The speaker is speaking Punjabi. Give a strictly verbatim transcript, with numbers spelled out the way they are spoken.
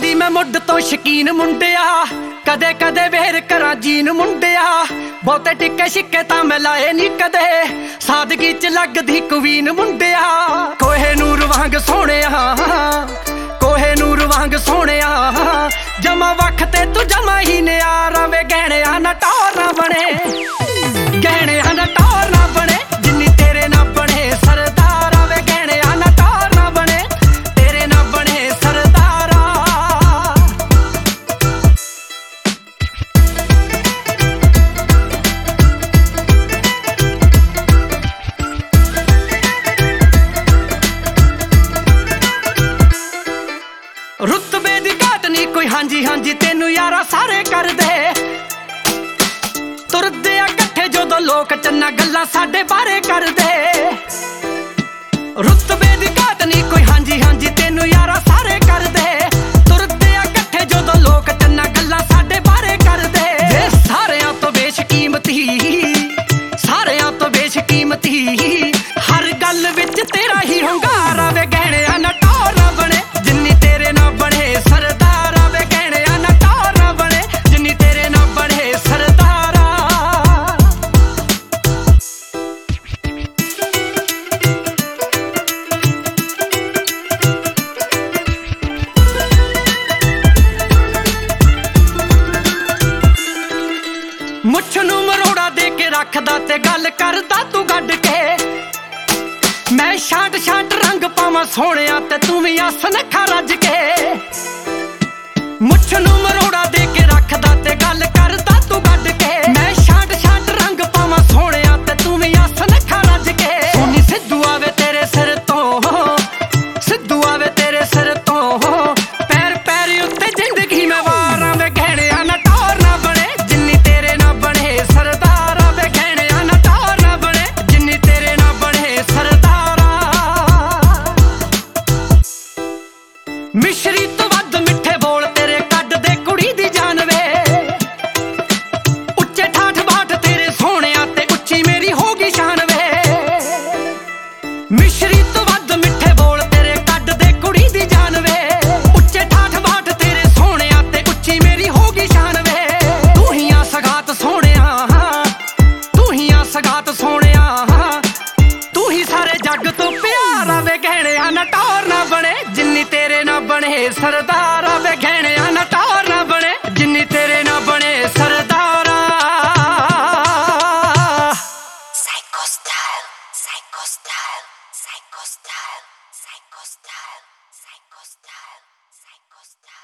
ਦੀ ਮੈਂ ਮੁੱਢ ਤੋਂ ਸ਼ਕੀਨ ਮੁੰਡਿਆ, ਕਦੇ ਕਦੇ ਵੇਰ ਕਰਾਂ ਜੀਨ ਮੁੰਡਿਆ। ਬਹੁਤੇ ਟਿੱਕੇ ਛਿੱਕੇ ਤਾਂ ਮੈਂ ਲਾਏ ਨੀ ਕਦੇ, ਸਾਦਗੀ ਚ ਲੱਗਦੀ ਕੁਵੀਨ ਮੁੰਡਿਆ। ਕੋਹੇ ਨੂਰ ਵਾਂਗ ਸੋਹਣਿਆ, ਕੋਹੇ ਨੂਰ ਵਾਂਗ ਸੋਹਣਿਆ, ਜਮਾ ਵੱਖ ਤੇ ਤੂੰ ਜਮਾ ਹੀ ਨਿਆਰਾ ਵੇ। ਗਹਿਣਿਆਂ ਨਾ ਟੌਰ ਨਾ ਬਣੇ, ਗਹਿਣਿਆਂ ਨਾ ਟੌਰ ਨਾ ਬਣੇ, ਜਿੰਨੀ ਤੇਰੇ ਨਾ ਬਣੇ ਸਰਦਾਰਾ ਵੇ। ਗਹਿਣਿਆਂ ਨਾ ਟੌਰ ਨਾ ਬਣੇ, ਤੇਰੇ ਨਾ ਬਣੇ ਸਰਦਾਰਾ। ਰੁਤਬੇ ਦੀ ਘਾਟ ਨੀ ਕੋਈ, ਹਾਂਜੀ ਹਾਂਜੀ ਤੈਨੂੰ ਯਾਰਾ ਸਾਰੇ ਕਰਦੇ। ਤੁਰਦੇ ਆ ਇਕੱਠੇ ਜਦੋਂ ਲੋਕ ਚੰਨਾ ਗੱਲਾਂ ਸਾਡੇ ਬਾਰੇ ਕਰਦੇ। ਰੁਤਬੇ ਦੀ ਘਾਟ ਨੀ ਕੋਈ, ਹਾਂਜੀ ਹਾਂਜੀ ਤੈਨੂੰ ਯਾਰਾ ਸਾਰੇ ਕਰਦੇ। ਤੁਰਦੇ ਆ ਇਕੱਠੇ ਜਦੋਂ ਲੋਕ ਚੰਨਾ ਗੱਲਾਂ ਸਾਡੇ ਬਾਰੇ ਕਰਦੇ। ਵੇ ਸਾਰਿਆਂ ਤੋਂ ਬੇਸ਼ਕੀਮਤੀ, ਸਾਰਿਆਂ ਤੋਂ ਬੇਸ਼ਕੀਮਤੀ, ਹਰ ਗੱਲ ਵਿੱਚ ਤੇਰਾ ਹੀ ਹੁੰਗਾਰਾ ਵੇ। ਗਹਿਣਿਆਂ ਨਾ ਟੌਰ ਨਾ ਬਣੇ, ਜਿੰਨੀ ਤੇਰੇ ਨਾ ਬਣੇ ਸਰਦਾਰਾ ਵੇ। ਗਹਿਣਿਆਂ ਨਾ ਟੌਰ ਨਾ ਬਣੇ, ਜਿੰਨੀ ਤੇਰੇ ਨਾ ਬਣੇ ਸਰਦਾਰਾ। ਮੁੱਛ ਨੂੰ ਮਰੋੜਾ ਦੇ ਕੇ ਰੱਖਦਾ ਤੇ ਗੱਲ ਕਰਦਾ ਤੂੰ ਗੱਡ ਕੇ। ਮੈਂ ਛਾਂਟ ਛਾਂਟ ਰੰਗ ਪਾਵਾਂ ਸੋਹਣਿਆ ਤੇ ਤੂੰ ਵੀ ਆਸਨ ਖਾ ਰੱਜ ਕੇ। ਮੁੱਛ ਨੂੰ ਮਰੋੜਾ ਦੇ ਕੇ ਰੱਖਦਾ ਤੇ ਗੱਲ ਕਰਦਾ ਤੂੰ ਗੱਡ ਕੇ। ਮੈਂ ਛਾਂਟ ਛਾਂਟ ਰੰਗ ਪਾਵਾਂ ਸੋਹਣਿਆ ਤੇ ਤੂੰ ਵੀ ਆਸਨ ਖਾ ਰੱਜ ਕੇ। ਸੋਨੀ ਸਿੱਧੂ ਆਵੇ ਤੇਰੇ ਸਿਰ ਤੋਂ, ਸਿੱਧੂ ਆਵੇ ਤੇਰੇ ਸਿਰ ਤੋਂ, ਪੈਰ ਪੈਰ ਉੱਤੇ ਜ਼ਿੰਦਗੀ ਮੈਂ ਵਾਰਾਂ ਵੇ। ਗਹਿਣਿਆਂ ਨਾ ਟੌਰ ਨਾ ਬਣੇ, ਜਿੰਨੀ ਤੇਰੇ ਨਾ ਬਣੇ ਸਰਦਾਰਾ ਵੇ। ਗਹਿਣਿਆਂ ਨਾ ਟੌਰ ਨਾ ਬਣੇ, ਜਿੰਨੀ ਤੇਰੇ ਨਾ ਬਣੇ ਸਰਦਾਰਾ। ਮਿਸ਼ਰੀ ਤੋਂ ਵੱਧ ਮਿੱਠੇ ਬੋਲ ਤੇਰੇ ਕੱਢਦੇ ਕੁੜੀ ਦੀ ਜਾਨ ਵੇ। ਉੱਚੇ ਠਾਠ ਬਾਠ ਤੇਰੇ ਸੋਹਣਿਆ ਤੇ ਉੱਚੀ ਮੇਰੀ ਹੋ ਗਈ ਸ਼ਾਨ ਵੇ। ਮਿਸ਼ਰੀ ਤੋਂ ਵੱਧ ਮਿੱਠੇ ਬੋਲ ਤੇਰੇ ਕੱਢਦੇ ਕੁੜੀ ਦੀ ਜਾਨ ਵੇ। ਉੱਚੇ ਠਾਠ ਬਾਠ ਤੇਰੇ ਸੋਹਣਿਆ ਤੇ ਉੱਚੀ ਮੇਰੀ ਹੋ ਗਈ ਸ਼ਾਨ ਵੇ। ਤੂੰ ਹੀ ਆ ਸਗਾਤ ਸੋਹਣਿਆ, ਤੂੰ ਹੀ ਆ ਸਗਾਤ ਸੋਹਣਿਆ, ਤੂੰ ਹੀ ਸਾਰੇ ਜੱਗ ਤੋਂ ਪਿਆਰਾ ਵੇ। ਗਹਿਣਿਆਂ ਨਾ ਟੌਰ ਨਾ ਬਣੇ, ਜਿੰਨੀ ਤੇਰੇ ਨਾ ਬਣੇ ਸਰਦਾਰਾ ਵੇ। ਗਹਿਣਿਆਂ ਨਾ ਟੌਰ ਨਾ ਬਣੇ, ਜਿੰਨੀ ਤੇਰੇ ਨਾ ਬਣੇ ਸਰਦਾਰਾ। Psycho style, psycho style, psycho style, psycho style, psycho style, psycho style.